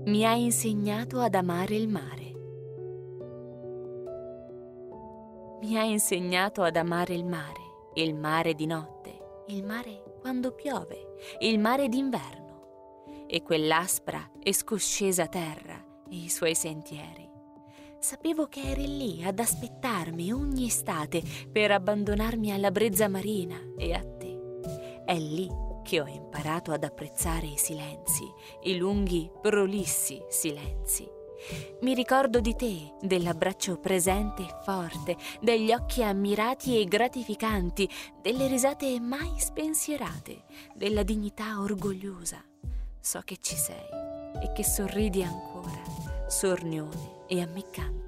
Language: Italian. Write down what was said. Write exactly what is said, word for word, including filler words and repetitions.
Mi ha insegnato ad amare il mare. Mi ha insegnato ad amare il mare, il mare di notte, il mare quando piove, il mare d'inverno e quell'aspra e scoscesa terra e i suoi sentieri. Sapevo che eri lì ad aspettarmi ogni estate per abbandonarmi alla brezza marina e a te. È lì che ho imparato ad apprezzare i silenzi, i lunghi, prolissi silenzi. Mi ricordo di te, dell'abbraccio presente e forte, degli occhi ammirati e gratificanti, delle risate mai spensierate, della dignità orgogliosa. So che ci sei e che sorridi ancora, sornione e ammiccante.